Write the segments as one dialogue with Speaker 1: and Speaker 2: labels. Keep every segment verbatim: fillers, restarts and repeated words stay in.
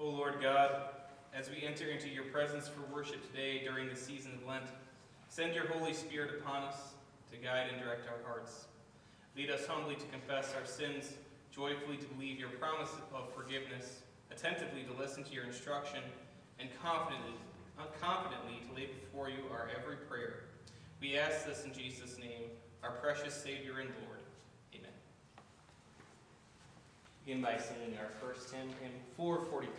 Speaker 1: Lord God, as we enter into your presence for worship today during the season of Lent, send your Holy Spirit upon us to guide and direct our hearts. Lead us humbly to confess our sins, joyfully to believe your promise of forgiveness, attentively to listen to your instruction, and confidently, confidently to lay before you our every prayer. We ask this in Jesus' name, our precious Savior and Lord. Amen. Begin by singing our first hymn, hymn four forty-three.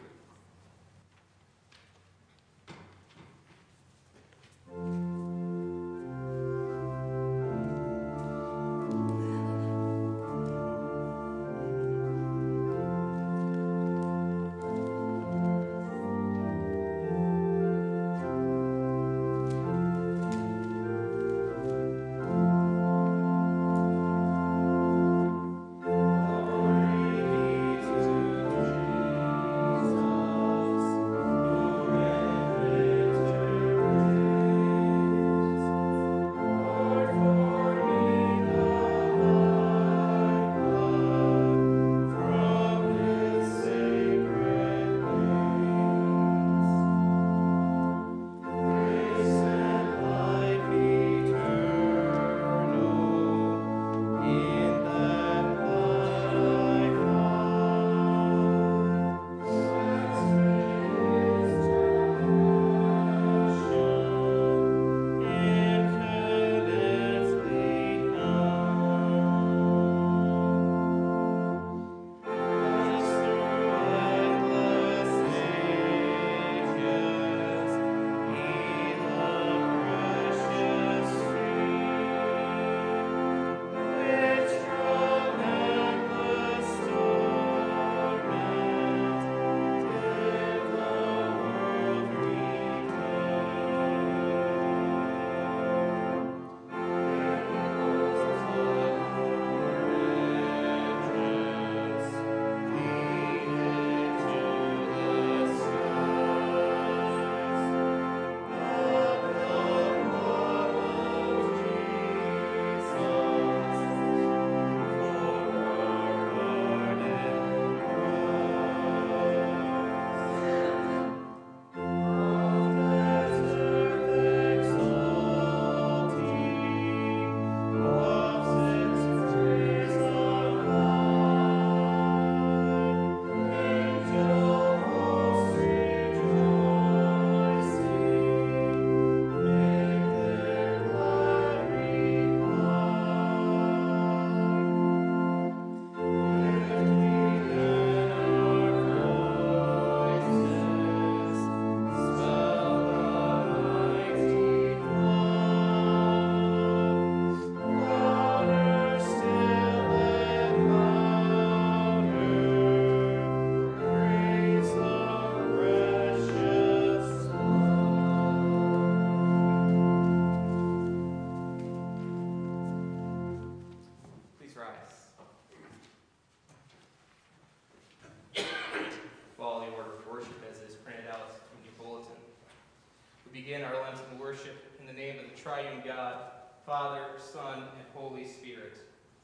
Speaker 1: Begin our Lenten worship in the name of the triune God, Father, Son, and Holy Spirit.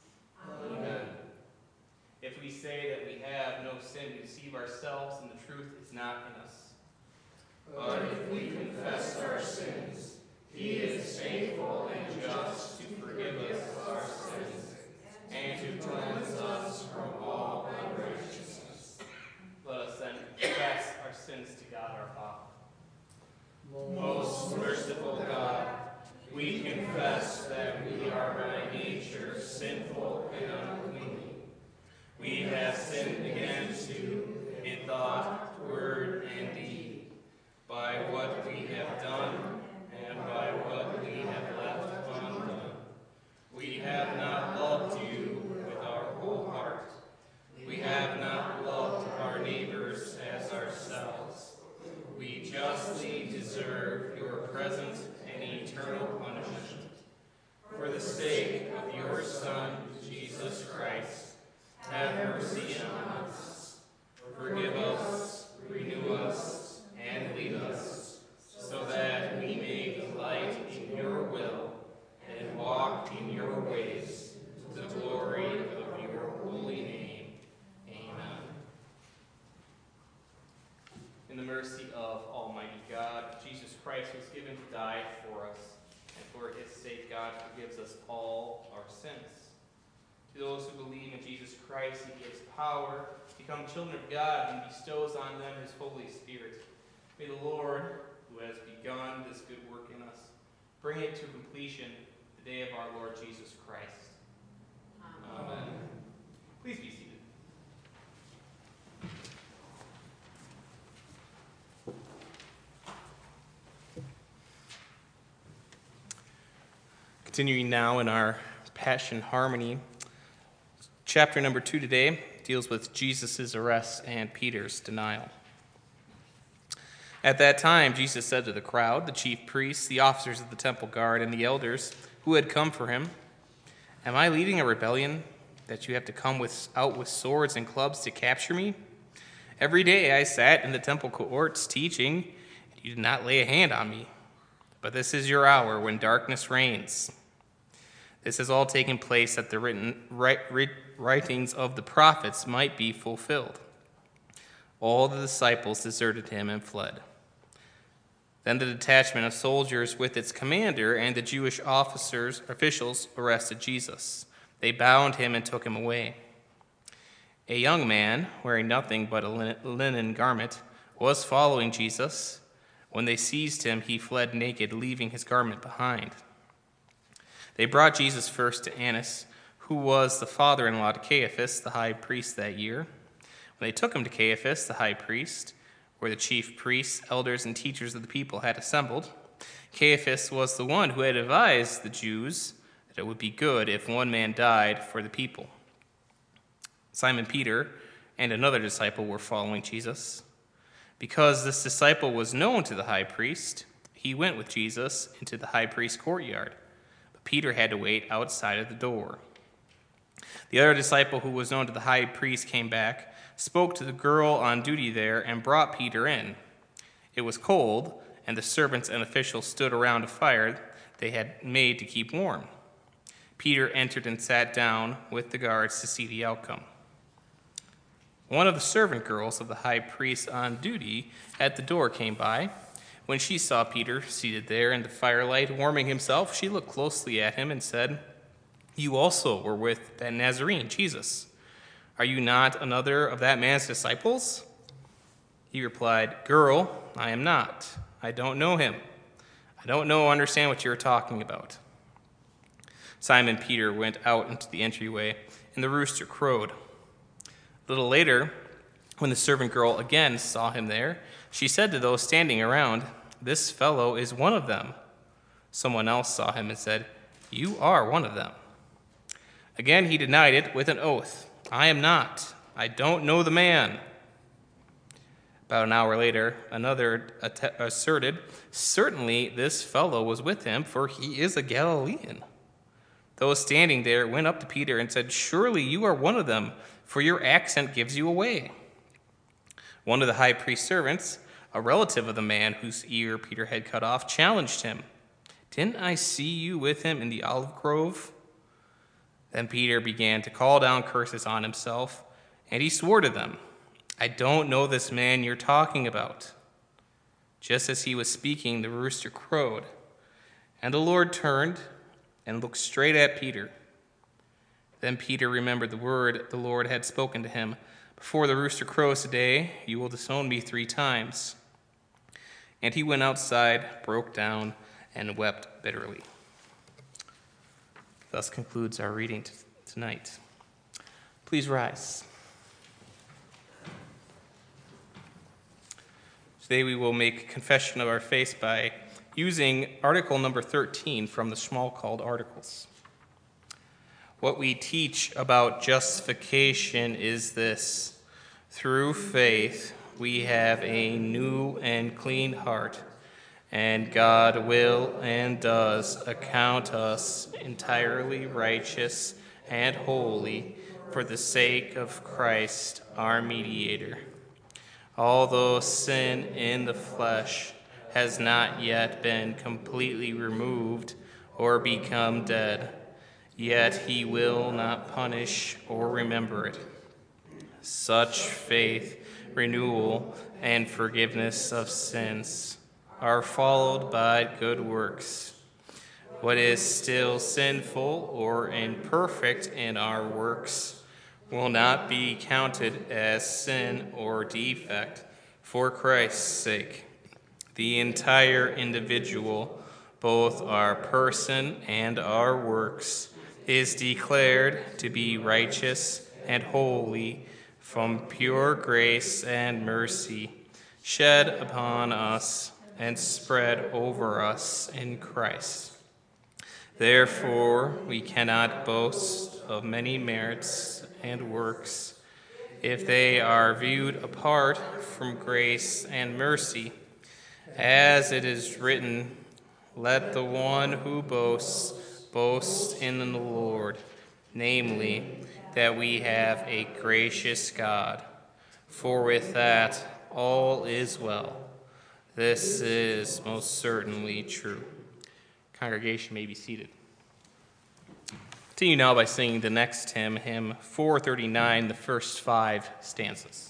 Speaker 1: Amen. Amen. If we say that we have no sin, we deceive ourselves, and the truth is not in us.
Speaker 2: But if we confess our sins, he is faithful and just to forgive us our sins and to cleanse us from all unrighteousness.
Speaker 1: Let us then confess our sins to God our Father.
Speaker 2: Most merciful God, we confess that we are by nature sinful and unclean. We have sinned against you in thought, word, and deed, by what we have done and by what we have left undone. We have not loved you with our whole heart. We have not loved our neighbors as ourselves. We justly deserve
Speaker 1: mercy of Almighty God, Jesus Christ was given to die for us, and for his sake God forgives us all our sins. To those who believe in Jesus Christ, he gives power to become children of God and bestows on them his Holy Spirit. May the Lord, who has begun this good work in us, bring it to completion the day of our Lord Jesus Christ. Amen. Amen. Please be seated. Continuing now in our Passion Harmony, chapter number two today deals with Jesus' arrest and Peter's denial. At that time, Jesus said to the crowd, the chief priests, the officers of the temple guard, and the elders who had come for him, "Am I leading a rebellion that you have to come with, out with swords and clubs to capture me? Every day I sat in the temple courts teaching, and you did not lay a hand on me. But this is your hour when darkness reigns. This has all taken place that the written write, writings of the prophets might be fulfilled." All the disciples deserted him and fled. Then the detachment of soldiers with its commander and the Jewish officers, officials arrested Jesus. They bound him and took him away. A young man, wearing nothing but a linen garment, was following Jesus. When they seized him, he fled naked, leaving his garment behind. They brought Jesus first to Annas, who was the father-in-law to Caiaphas, the high priest that year. When they took him to Caiaphas, the high priest, where the chief priests, elders, and teachers of the people had assembled, Caiaphas was the one who had advised the Jews that it would be good if one man died for the people. Simon Peter and another disciple were following Jesus. Because this disciple was known to the high priest, he went with Jesus into the high priest's courtyard. But Peter had to wait outside of the door. The other disciple who was known to the high priest came back, spoke to the girl on duty there, and brought Peter in. It was cold, and the servants and officials stood around a fire they had made to keep warm. Peter entered and sat down with the guards to see the outcome. One of the servant girls of the high priest on duty at the door came by. When she saw Peter seated there in the firelight, warming himself, she looked closely at him and said, "You also were with that Nazarene, Jesus. Are you not another of that man's disciples?" He replied, "Girl, I am not. I don't know him. I don't know or understand what you are talking about." Simon Peter went out into the entryway, and the rooster crowed. A little later, when the servant girl again saw him there, she said to those standing around, "This fellow is one of them." Someone else saw him and said, "You are one of them." Again he denied it with an oath. "I am not. I don't know the man." About an hour later, another att- asserted, "Certainly this fellow was with him, for he is a Galilean." Those standing there went up to Peter and said, "Surely you are one of them, for your accent gives you away." One of the high priest's servants, a relative of the man whose ear Peter had cut off, challenged him. "Didn't I see you with him in the olive grove?" Then Peter began to call down curses on himself, and he swore to them, "I don't know this man you're talking about." Just as he was speaking, the rooster crowed, and the Lord turned and looked straight at Peter. Then Peter remembered the word the Lord had spoken to him, "Before the rooster crows today, you will disown me three times." And he went outside, broke down, and wept bitterly. Thus concludes our reading t- tonight. Please rise. Today we will make confession of our faith by using article number thirteen from the Schmalkald Articles. What we teach about justification is this: through faith we have a new and clean heart, and God will and does account us entirely righteous and holy for the sake of Christ, our mediator. Although sin in the flesh has not yet been completely removed or become dead, yet he will not punish or remember it. Such faith renewal, and forgiveness of sins are followed by good works. What is still sinful or imperfect in our works will not be counted as sin or defect for Christ's sake. The entire individual, both our person and our works, is declared to be righteous and holy from pure grace and mercy shed upon us and spread over us in Christ. Therefore, we cannot boast of many merits and works if they are viewed apart from grace and mercy. As it is written, let the one who boasts boast in the Lord, namely, that we have a gracious God. For with that all is well. This is most certainly true. Congregation may be seated. Continue now by singing the next hymn, hymn four thirty-nine, the first five stanzas.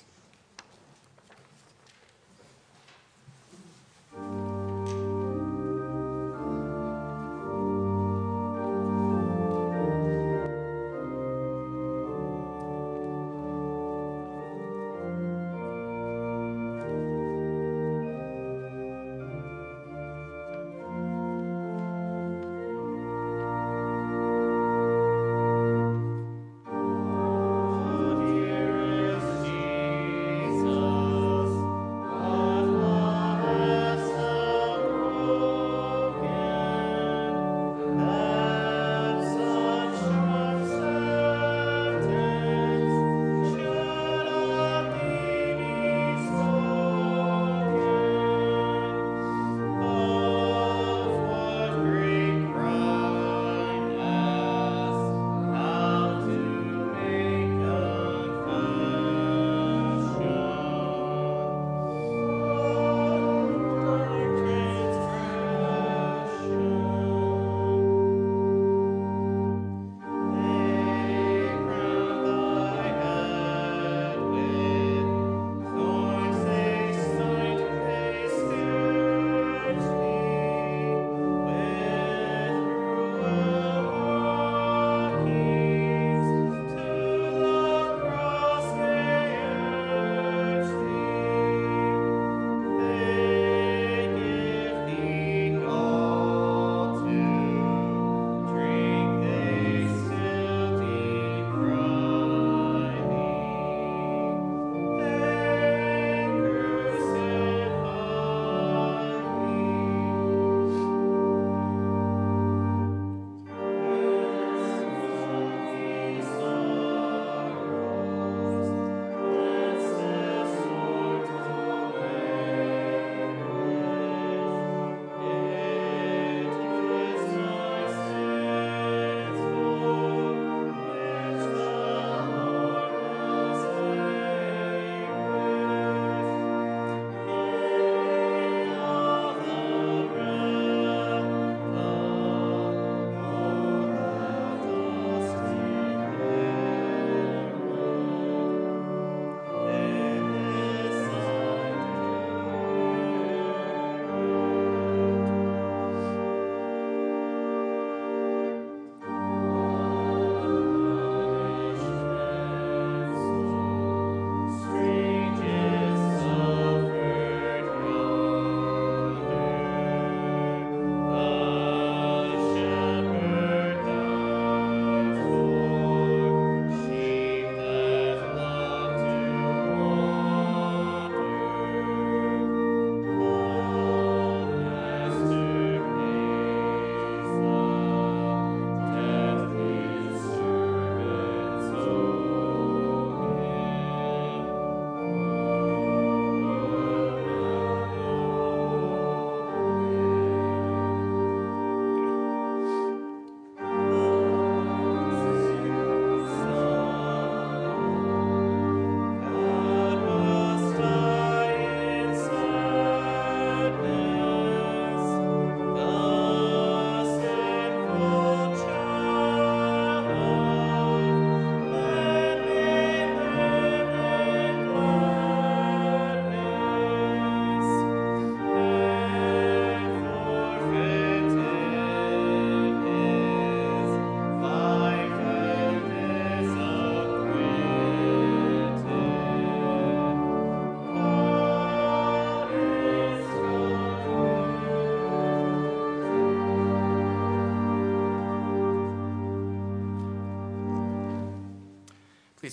Speaker 2: Dearest Jesus.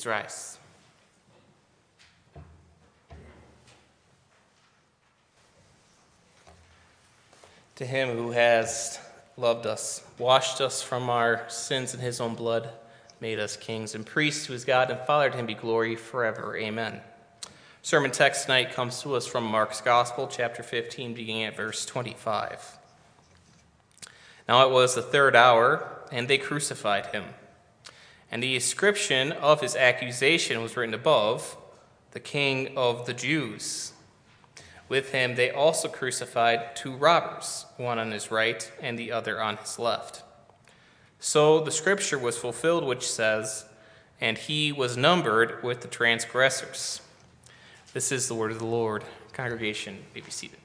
Speaker 1: Please rise. To him who has loved us, washed us from our sins in his own blood, made us kings and priests, who is God and Father, to him be glory forever. Amen. Sermon text tonight comes to us from Mark's Gospel, chapter fifteen, beginning at verse twenty-five. Now it was the third hour, and they crucified him. And the inscription of his accusation was written above, "The King of the Jews." With him they also crucified two robbers, one on his right and the other on his left. So the scripture was fulfilled which says, "And he was numbered with the transgressors." This is the word of the Lord. Congregation, may be seated.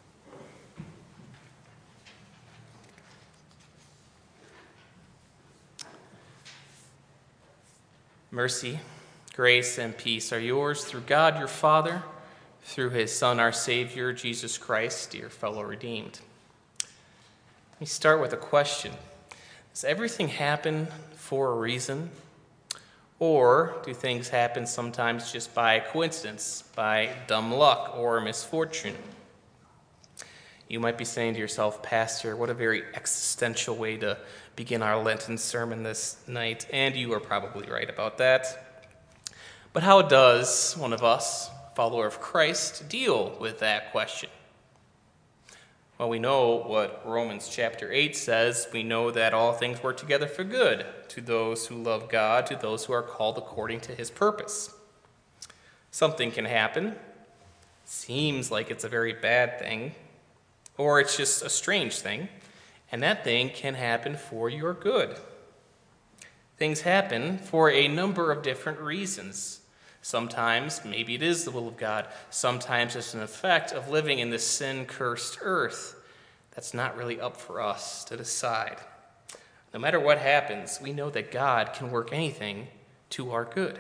Speaker 1: Mercy, grace, and peace are yours through God your Father, through his Son, our Savior, Jesus Christ, dear fellow redeemed. Let me start with a question. Does everything happen for a reason? Or do things happen sometimes just by coincidence, by dumb luck or misfortune? You might be saying to yourself, "Pastor, what a very existential way to begin our Lenten sermon this night," and you are probably right about that. But how does one of us, follower of Christ, deal with that question? Well, we know what Romans chapter eight says. We know that all things work together for good to those who love God, to those who are called according to his purpose. Something can happen. Seems like it's a very bad thing, or it's just a strange thing, and that thing can happen for your good. Things happen for a number of different reasons. Sometimes, maybe it is the will of God. Sometimes it's an effect of living in this sin-cursed earth. That's not really up for us to decide. No matter what happens, we know that God can work anything to our good.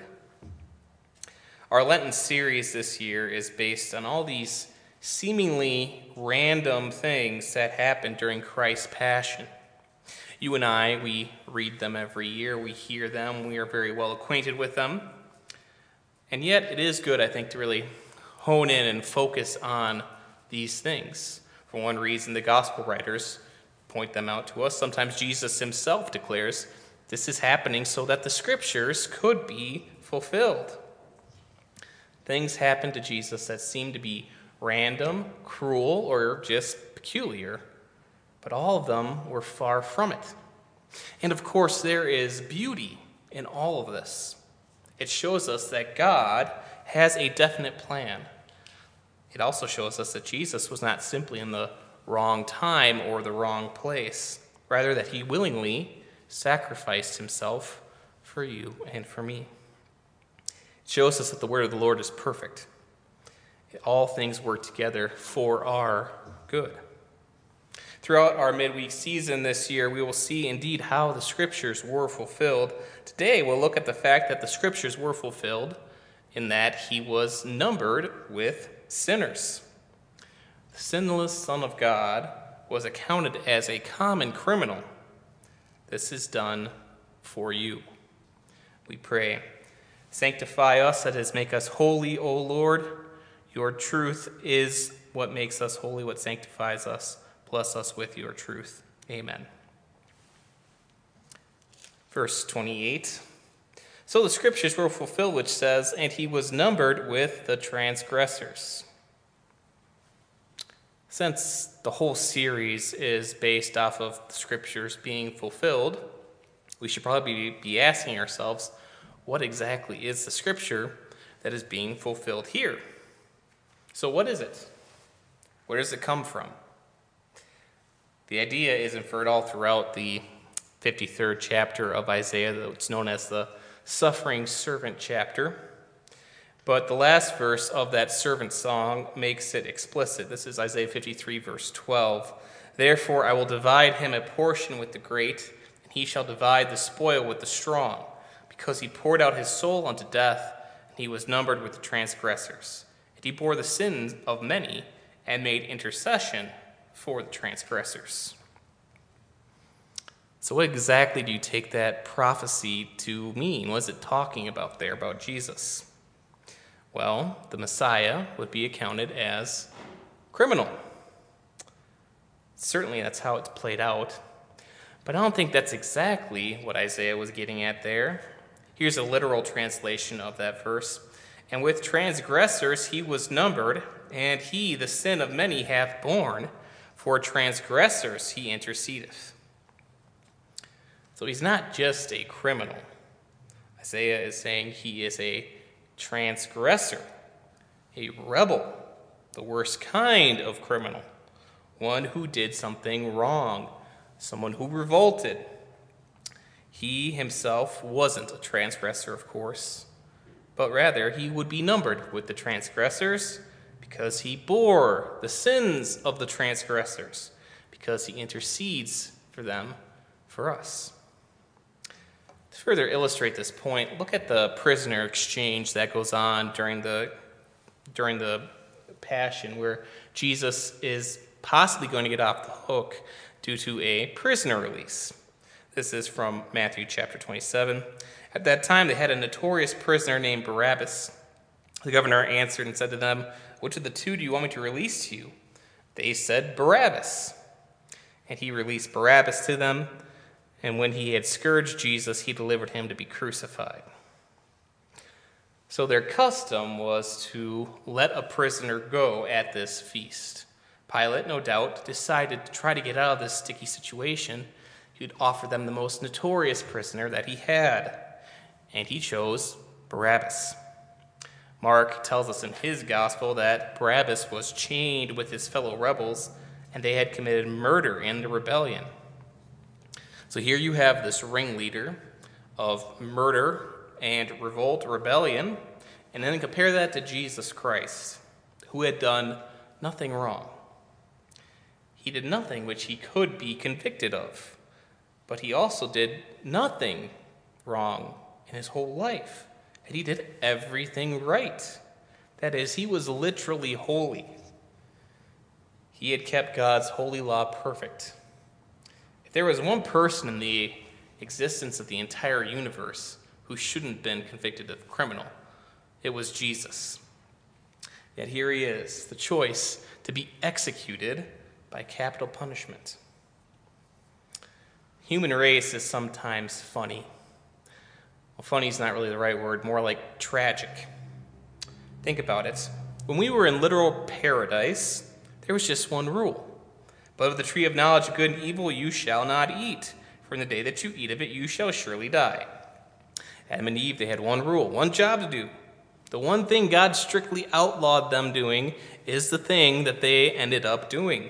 Speaker 1: Our Lenten series this year is based on all these seemingly random things that happened during Christ's Passion. You and I, we read them every year. We hear them. We are very well acquainted with them. And yet, it is good, I think, to really hone in and focus on these things. For one reason, the gospel writers point them out to us. Sometimes Jesus himself declares this is happening so that the scriptures could be fulfilled. Things happen to Jesus that seem to be random, cruel, or just peculiar, but all of them were far from it. And of course, there is beauty in all of this. It shows us that God has a definite plan. It also shows us that Jesus was not simply in the wrong time or the wrong place, rather that he willingly sacrificed himself for you and for me. It shows us that the word of the Lord is perfect. All things work together for our good. Throughout our midweek season this year, we will see indeed how the scriptures were fulfilled. Today, we'll look at the fact that the scriptures were fulfilled in that he was numbered with sinners. The sinless Son of God was accounted as a common criminal. This is done for you. We pray, sanctify us, that is, make us holy, O Lord. Your truth is what makes us holy, what sanctifies us. Bless us with your truth. Amen. Verse twenty-eight. So the scriptures were fulfilled, which says, "And he was numbered with the transgressors." Since the whole series is based off of the scriptures being fulfilled, we should probably be asking ourselves, what exactly is the scripture that is being fulfilled here? So what is it? Where does it come from? The idea is inferred all throughout the fifty-third chapter of Isaiah, that's known as the suffering servant chapter. But the last verse of that servant song makes it explicit. This is Isaiah fifty-three, verse twelve. "Therefore I will divide him a portion with the great, and he shall divide the spoil with the strong, because he poured out his soul unto death, and he was numbered with the transgressors. And he bore the sins of many, and made intercession for the transgressors." So what exactly do you take that prophecy to mean? What is it talking about there about Jesus? Well, the Messiah would be accounted as criminal. Certainly that's how it's played out. But I don't think that's exactly what Isaiah was getting at there. Here's a literal translation of that verse. And with transgressors he was numbered, and he the sin of many hath borne, for transgressors he intercedeth. So he's not just a criminal. Isaiah is saying he is a transgressor, a rebel, the worst kind of criminal, one who did something wrong, someone who revolted. He himself wasn't a transgressor, of course, but rather he would be numbered with the transgressors because he bore the sins of the transgressors, because he intercedes for them, for us. To further illustrate this point, look at the prisoner exchange that goes on during the during the Passion, where Jesus is possibly going to get off the hook due to a prisoner release. This is from Matthew chapter twenty-seven. At that time, they had a notorious prisoner named Barabbas. The governor answered and said to them, "Which of the two do you want me to release to you?" They said, "Barabbas." And he released Barabbas to them. And when he had scourged Jesus, he delivered him to be crucified. So their custom was to let a prisoner go at this feast. Pilate, no doubt, decided to try to get out of this sticky situation. He would offer them the most notorious prisoner that he had, and he chose Barabbas. Mark tells us in his gospel that Barabbas was chained with his fellow rebels, and they had committed murder in the rebellion. So here you have this ringleader of murder and revolt, rebellion, and then compare that to Jesus Christ, who had done nothing wrong. He did nothing which he could be convicted of, but he also did nothing wrong in his whole life, and he did everything right. That is, he was literally holy. He had kept God's holy law perfect. If there was one person in the existence of the entire universe who shouldn't have been convicted of criminal, it was Jesus. Yet here he is, the choice to be executed by capital punishment. Human race is sometimes funny. Well, funny is not really the right word, more like tragic. Think about it. When we were in literal paradise, there was just one rule. But of the tree of knowledge of good and evil you shall not eat, for in the day that you eat of it you shall surely die. Adam and Eve, they had one rule, one job to do. The one thing God strictly outlawed them doing is the thing that they ended up doing.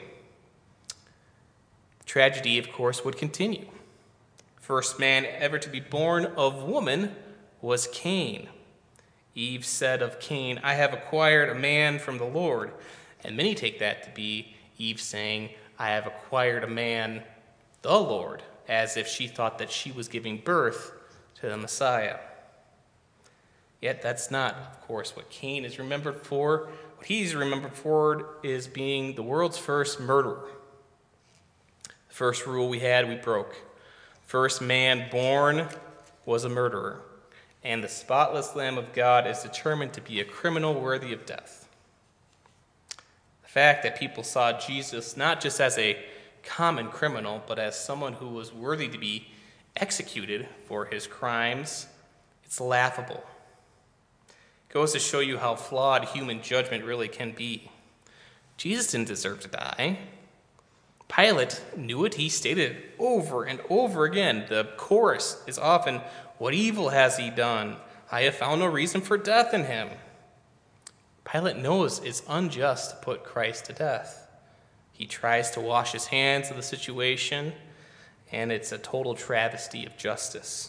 Speaker 1: The tragedy, of course, would continue. First man ever to be born of woman was Cain. Eve said of Cain, "I have acquired a man from the Lord." And many take that to be Eve saying, "I have acquired a man, the Lord," as if she thought that she was giving birth to the Messiah. Yet that's not, of course, what Cain is remembered for. What he's remembered for is being the world's first murderer. The first rule we had, we broke. First man born was a murderer, and the spotless Lamb of God is determined to be a criminal worthy of death. The fact that people saw Jesus not just as a common criminal, but as someone who was worthy to be executed for his crimes, it's laughable. It goes to show you how flawed human judgment really can be. Jesus didn't deserve to die. Pilate knew it. He stated it over and over again. The chorus is often, "What evil has he done? I have found no reason for death in him." Pilate knows it's unjust to put Christ to death. He tries to wash his hands of the situation, and it's a total travesty of justice.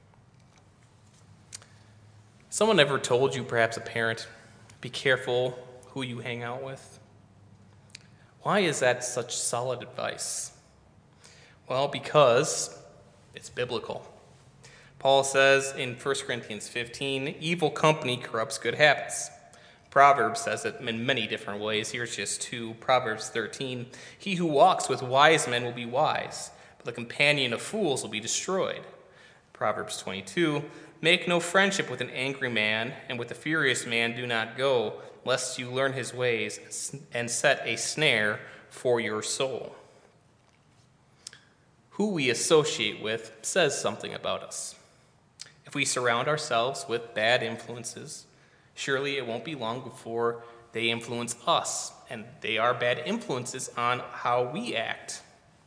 Speaker 1: Someone ever told you, perhaps a parent, be careful who you hang out with? Why is that such solid advice? Well, because it's biblical. Paul says in First Corinthians fifteen, evil company corrupts good habits. Proverbs says it in many different ways. Here's just two. Proverbs thirteen, he who walks with wise men will be wise, The companion of fools will be destroyed. Proverbs twenty-two, make no friendship with an angry man, and with a furious man do not go, lest you learn his ways and set a snare for your soul. Who we associate with says something about us. If we surround ourselves with bad influences, surely it won't be long before they influence us, and they are bad influences on how we act.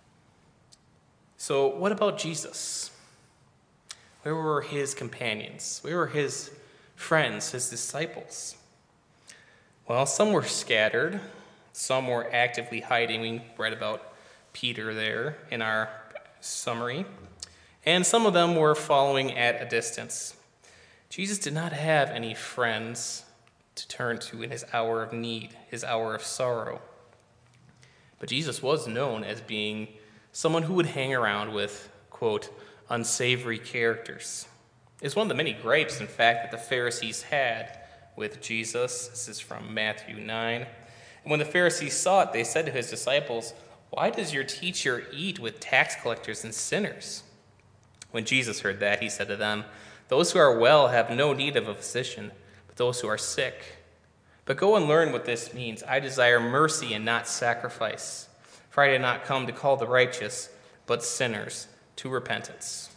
Speaker 1: So what about Jesus? Where were his companions? Where were his friends, his disciples? Well, some were scattered. Some were actively hiding. We read about Peter there in our summary. And some of them were following at a distance. Jesus did not have any friends to turn to in his hour of need, his hour of sorrow. But Jesus was known as being someone who would hang around with, quote, unsavory characters. It's one of the many gripes, in fact, that the Pharisees had with Jesus. This is from Matthew nine. And when the Pharisees saw it, they said to his disciples, why does your teacher eat with tax collectors and sinners? When Jesus heard that, he said to them, those who are well have no need of a physician, but those who are sick. But go and learn what this means. I desire mercy and not sacrifice. For I did not come to call the righteous, but sinners to repentance.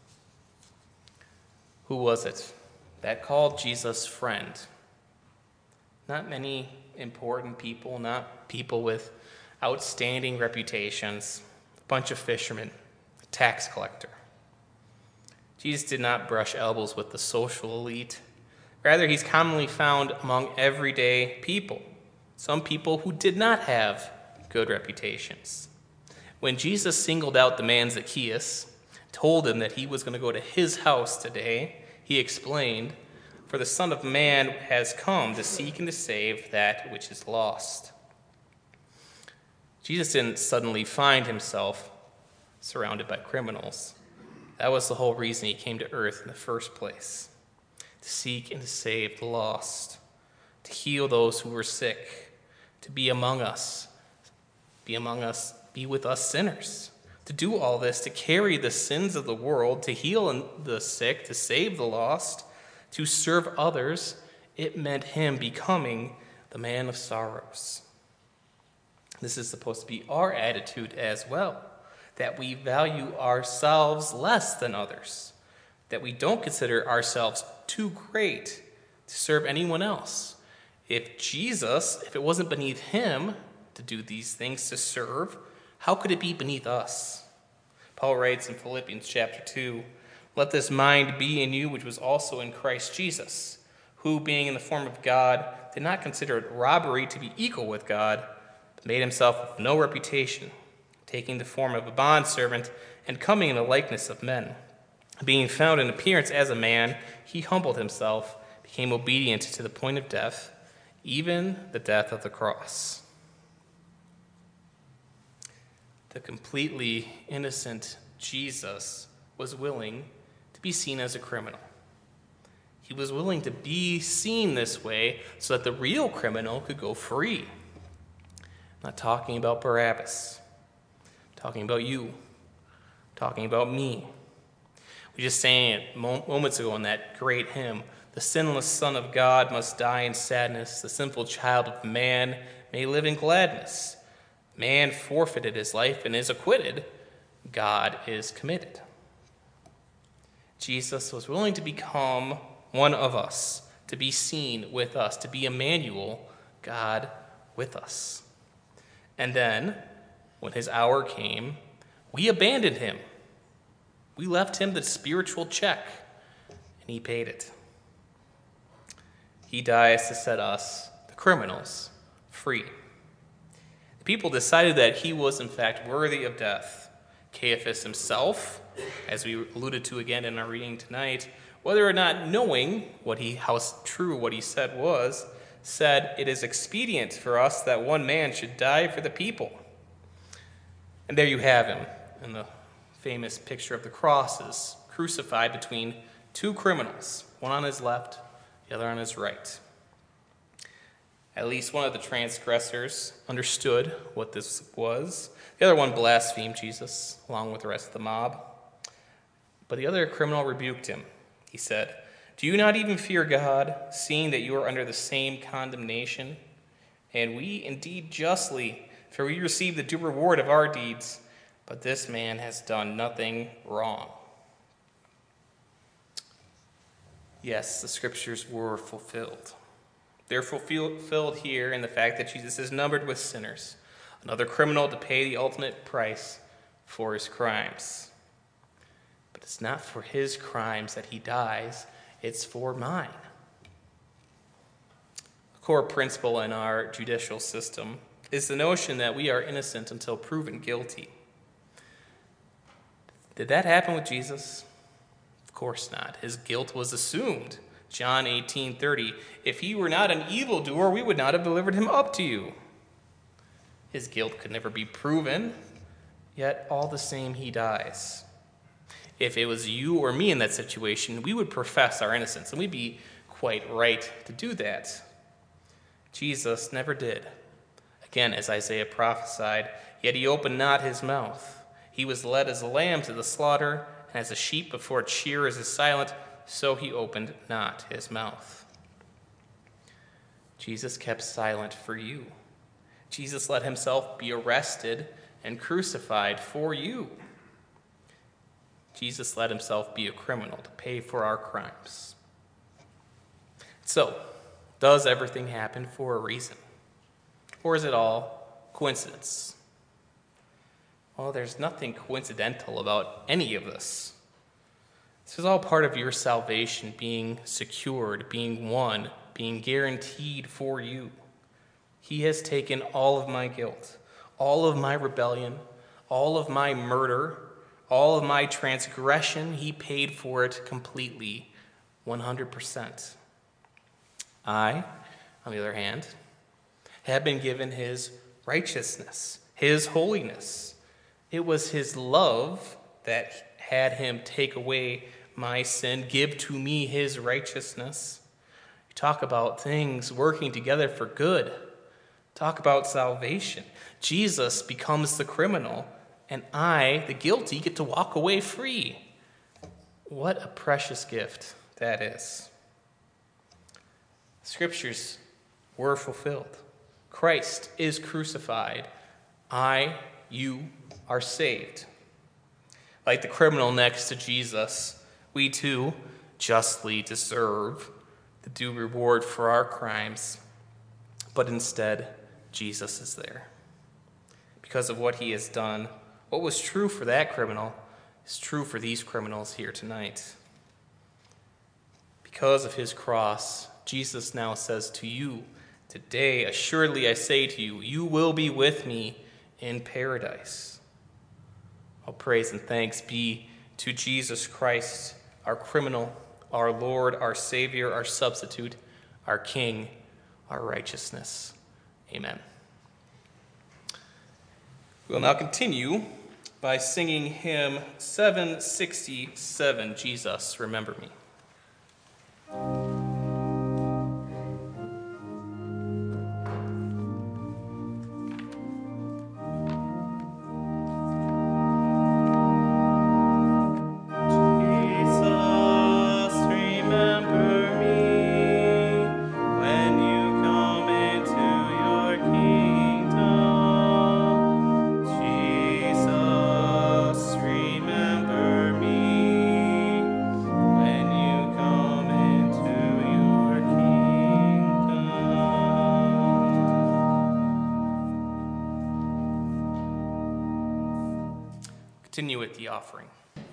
Speaker 1: Who was it that called Jesus friend? Not many important people, not people with outstanding reputations, a bunch of fishermen, a tax collector. Jesus did not brush elbows with the social elite. Rather, he's commonly found among everyday people, some people who did not have good reputations. When Jesus singled out the man Zacchaeus, told him that he was going to go to his house today, he explained, for the Son of Man has come to seek and to save that which is lost. Jesus didn't suddenly find himself surrounded by criminals. That was the whole reason he came to earth in the first place, to seek and to save the lost, to heal those who were sick, to be among us, be among us, be with us sinners, to do all this, to carry the sins of the world, to heal the sick, to save the lost, to serve others. It meant him becoming the man of sorrows. This is supposed to be our attitude as well, that we value ourselves less than others, that we don't consider ourselves too great to serve anyone else. If Jesus, if it wasn't beneath him to do these things, to serve, how could it be beneath us? Paul writes in Philippians chapter two, let this mind be in you, which was also in Christ Jesus, who, being in the form of God, did not consider it robbery to be equal with God, but made himself of no reputation, taking the form of a bondservant and coming in the likeness of men. Being found in appearance as a man, he humbled himself, became obedient to the point of death, even the death of the cross. The completely innocent Jesus was willing to be seen as a criminal. He was willing to be seen this way so that the real criminal could go free. I'm not talking about Barabbas. I'm talking about you. I'm talking about me. We just sang it moments ago in that great hymn. The sinless Son of God must die in sadness. The sinful child of man may live in gladness. Man forfeited his life and is acquitted. God is committed. Jesus was willing to become one of us, to be seen with us, to be Emmanuel, God with us. And then, when his hour came, we abandoned him. We left him the spiritual check, and he paid it. He dies to set us, the criminals, free. The people decided that he was, in fact, worthy of death. Caiaphas himself, as we alluded to again in our reading tonight, whether or not knowing what he, how true what he said was, said, it is expedient for us that one man should die for the people. And there you have him in the famous picture of the crosses, crucified between two criminals, one on his left, the other on his right. At least one of the transgressors understood what this was. The other one blasphemed Jesus, along with the rest of the mob. But the other criminal rebuked him. He said, "Do you not even fear God, seeing that you are under the same condemnation? And we indeed justly, for we receive the due reward of our deeds, but this man has done nothing wrong." Yes, the scriptures were fulfilled. They're fulfilled here in the fact that Jesus is numbered with sinners, another criminal to pay the ultimate price for his crimes. But it's not for his crimes that he dies, it's for mine. A core principle in our judicial system is the notion that we are innocent until proven guilty. Did that happen with Jesus? Of course not. His guilt was assumed. John eighteen thirty, "If he were not an evildoer, we would not have delivered him up to you." His guilt could never be proven, yet all the same he dies. If it was you or me in that situation, we would profess our innocence, and we'd be quite right to do that. Jesus never did. Again, as Isaiah prophesied, "Yet he opened not his mouth. He was led as a lamb to the slaughter, and as a sheep before its shearers is silent, so he opened not his mouth." Jesus kept silent for you. Jesus let himself be arrested and crucified for you. Jesus let himself be a criminal to pay for our crimes. So, does everything happen for a reason? Or is it all coincidence? Well, there's nothing coincidental about any of this. This is all part of your salvation being secured, being won, being guaranteed for you. He has taken all of my guilt, all of my rebellion, all of my murder, all of my transgression. He paid for it completely, one hundred percent. I, on the other hand, have been given his righteousness, his holiness. It was his love that had him take away my sin, give to me his righteousness. You talk about things working together for good. Talk about salvation. Jesus becomes the criminal, and I, the guilty, get to walk away free. What a precious gift that is. Scriptures were fulfilled. Christ is crucified. I, you, are saved. Like the criminal next to Jesus, we too justly deserve the due reward for our crimes, but instead, Jesus is there. Because of what he has done, what was true for that criminal is true for these criminals here tonight. Because of his cross, Jesus now says to you, "Today, assuredly I say to you, you will be with me in paradise." All praise and thanks be to Jesus Christ, our criminal, our Lord, our Savior, our substitute, our King, our righteousness. Amen. We'll now continue by singing hymn seven sixty-seven, "Jesus, Remember Me." Continue with the offering.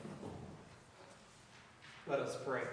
Speaker 1: Let us pray.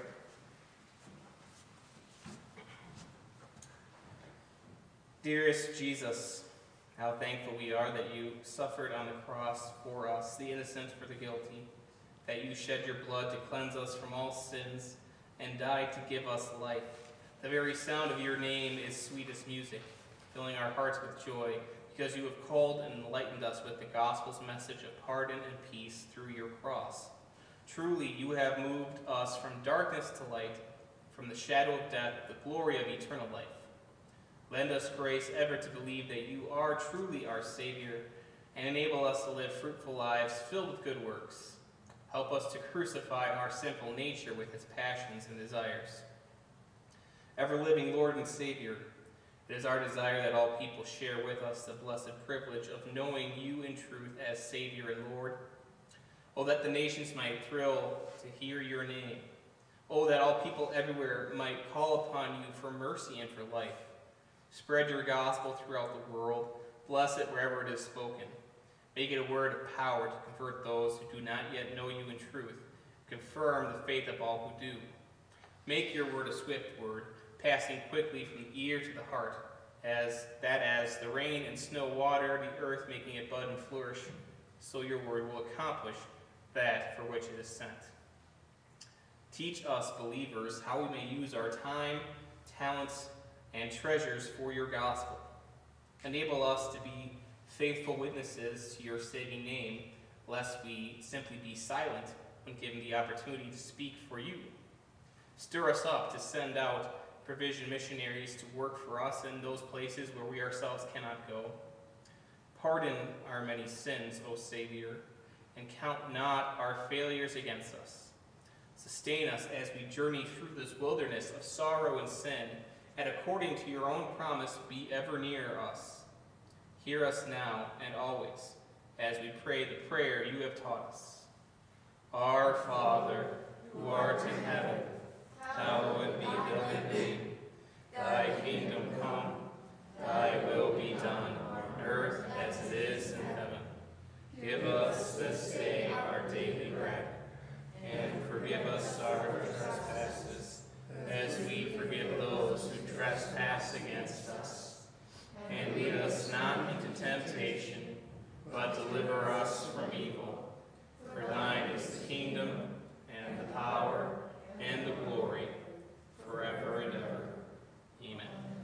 Speaker 1: Dearest Jesus, how thankful we are that you suffered on the cross for us, the innocent for the guilty, that you shed your blood to cleanse us from all sins and died to give us life. The very sound of your name is sweetest music, filling our hearts with joy, because you have called and enlightened us with the gospel's message of pardon and peace through your cross. Truly, you have moved us from darkness to light, from the shadow of death, the glory of eternal life. Lend us grace ever to believe that you are truly our Savior, and enable us to live fruitful lives filled with good works. Help us to crucify our sinful nature with its passions and desires. Ever-living Lord and Savior, it is our desire that all people share with us the blessed privilege of knowing you in truth as Savior and Lord. Oh, that the nations might thrill to hear your name. Oh, that all people everywhere might call upon you for mercy and for life. Spread your gospel throughout the world. Bless it wherever it is spoken. Make it a word of power to convert those who do not yet know you in truth. Confirm the faith of all who do. Make your word a swift word, passing quickly from the ear to the heart, as that as the rain and snow water the earth, making it bud and flourish, so your word will accomplish that for which it is sent. Teach us, believers, how we may use our time, talents, and treasures for your gospel. Enable us to be faithful witnesses to your saving name, lest we simply be silent when given the opportunity to speak for you. Stir us up to send out provision missionaries to work for us in those places where we ourselves cannot go. Pardon our many sins, O Savior, and count not our failures against us. Sustain us as we journey through this wilderness of sorrow and sin, and according to your own promise, be ever near us. Hear us now and always, as we pray the prayer you have taught us. Our Father, who art in heaven, hallowed be thy name. Thy kingdom come, thy will be done, on earth as it is in heaven. Give us this day our daily bread, and forgive us our trespasses, as we forgive those who trespass against us. And lead us not into temptation, but deliver us from evil. For thine is the kingdom, and the power, and the glory, forever and ever. Amen.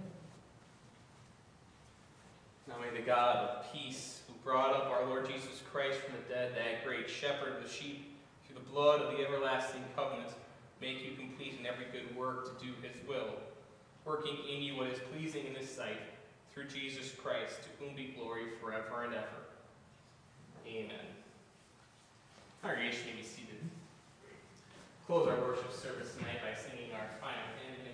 Speaker 1: Now may the God of peace, who brought up our Lord Jesus Christ from the dead, that great shepherd of the sheep, through the blood of the everlasting covenant, make you complete in every good work to do his will, working in you what is pleasing in his sight, through Jesus Christ, to whom be glory forever and ever. Amen. Congregation, may be seated. Close our worship service tonight by singing our final hymn.